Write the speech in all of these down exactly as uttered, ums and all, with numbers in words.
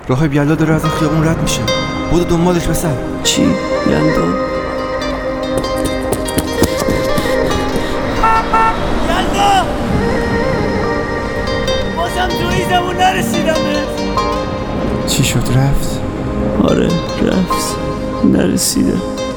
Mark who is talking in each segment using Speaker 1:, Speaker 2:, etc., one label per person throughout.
Speaker 1: راه بیالدا داره از این خیابون رد میشه. بودو دنبالش بسر.
Speaker 2: چی؟ یلدا؟
Speaker 3: یلدا! بازم توی زمون نرسیدم بهت.
Speaker 1: چی شد رفت؟
Speaker 2: آره رفت، نرسیده.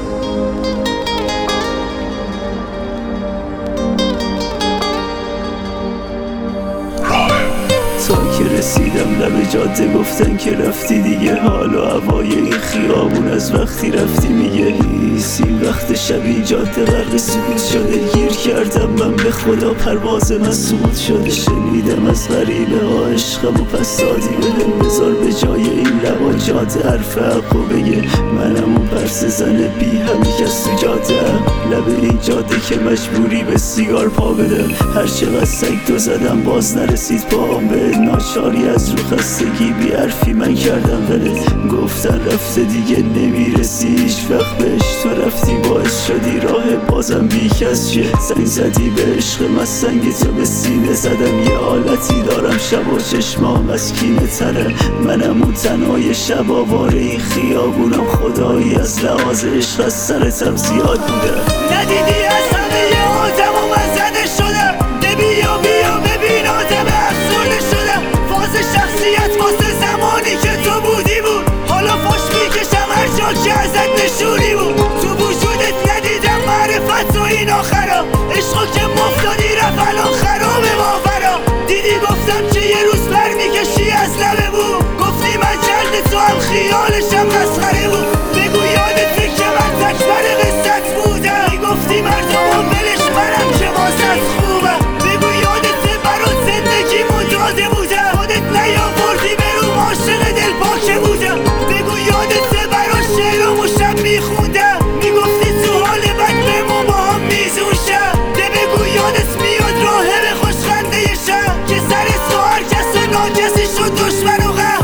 Speaker 2: تا که رسیدم لب جاده گفتن که رفتی دیگه. حال و هوای این خیابون از وقتی رفتی میگه هیس. این وقت شب این جاده غرق سکوت شده. گیر کردم من به خدا، پرواز من سقوط شده. شنیدم از غریبه ها عشقم و پس دادی بهم. بذار به جای این لبا جاده حرف حق و بگه. منم اون پرس زن بی همی کس تو جاده. لب این جاده که مجبوری به سیگار پا بده. هر چقدر سگ تو زدم باز نرسید پاهم به. ناچاری از رو خستگی بی حرفی من کردم ولت. گفتن رفته دیگه نمیرسی هیچ وقت بهش. تو رفتی باعث شدی راه بازم بی کس شه. زنگ زدی به عشق من سنگ تو به سینه زدم. یه حالتی دارم شب و چشمام از کینه تره. منم اون تنهای شب آواره این خیابونم. خدایی از لحاظ عشق از سرتم زیاد بوده.
Speaker 3: ندیدی از همه آدم و من زده شدم. نبیا بیا ببین آدم افسرده شدم. فاز شخصیت واسه زمانی که تو بودی بود. حالا فش میکشم هر جا که ازت نشونی بود. تو وجودت ندیدم معرفت و این آخرا. عشقا که مفتادی رفت الان خرابه باورا. دیدی گفتم که یه روز پر میکشی از لبه بود. گفتی من جلد تو هم خیالشم مسخره بود. بگو یادته که من تکبر قصت بودم. میگفتی مردم و ولش منم که واسط خوبم. بگو یادته برات زندگی مداده بودم. خودت نیاوردی برو عاشق دل پاکه بودم. بگو یادته برات شعرامو شب میخوندم. میگفتی تو حال بد بمون با هم میزون شم. ده بگو یادت میاد راهه به خوشخنده شم. که سر تو هر کس و ناکسی شد دشمن و غم.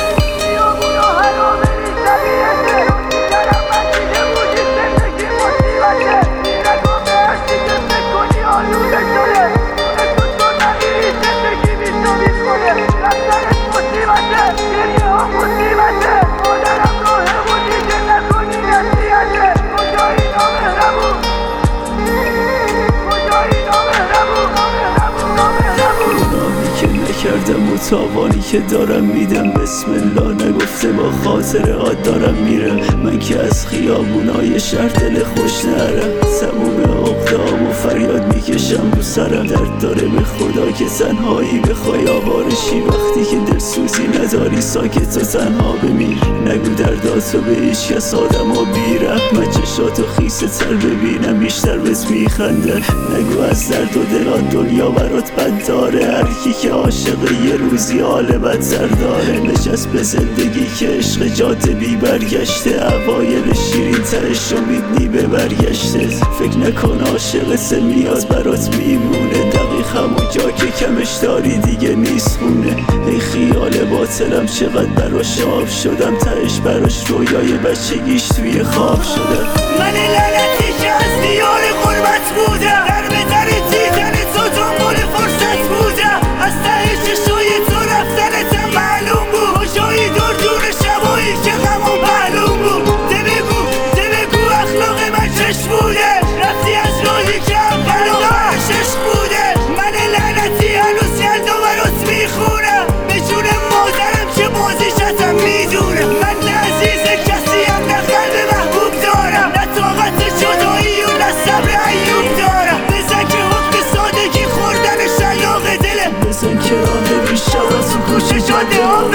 Speaker 2: کردم و تاوانی که دارم میدم بسم الله نگفته با خاطرات دارم میرم. من که از خیابونای شهر دل خوش نرم. تموم عقده‌ام و فریاد میکشم رو سرم. درد داره به خدا که تنهایی بخوای آوارشی. وقتی که دلسوزی نداری ساکت و تنها بمیر. نگو درداتو به هیچ کس آدم ها بی رحمت. چشاتو خیسه تر ببینم بیشتر بهت میخنده. نگو از درد و دلان دنیا برات بد داره. هر کی که عاشق یه روزی حال بدتر داره. نشست به زندگی که عشق جاده بی برگشته. اوایل شیرین ترش امیدنی به برگشته. فکر نکن عاشقت میاد برات میمونه. دقیق همون جا که کمش داری دیگه نیست خونه. ای خیال باطلم چقدر براش آب شدم. تهش براش رویای بچگیش توی خواب شدم.
Speaker 3: من لعنتی که از دیار غربت بودم. در به در دیدن تو دنبال فرصت بودم. از ته چشای تو رفتنتم معلوم بود. کجایی دور دور شبایی که غمم معلوم بود. ده بگو ده بگو اخلاق من چش بوده. رفتی از راهی که اول و عشق بوده. من لعنتی هنوز یلدا برات میخونم. به جون مادرم که بازیشتم میدونم. من نه عزیز کسیم نه قلب محبوب دارم. نه طاقت جدایی و نه صبر ایوب دارم. بزن که حکم سادگی خوردن شلاق دلم.
Speaker 2: بزن که راه بیشتر از تو کوچه جاده ها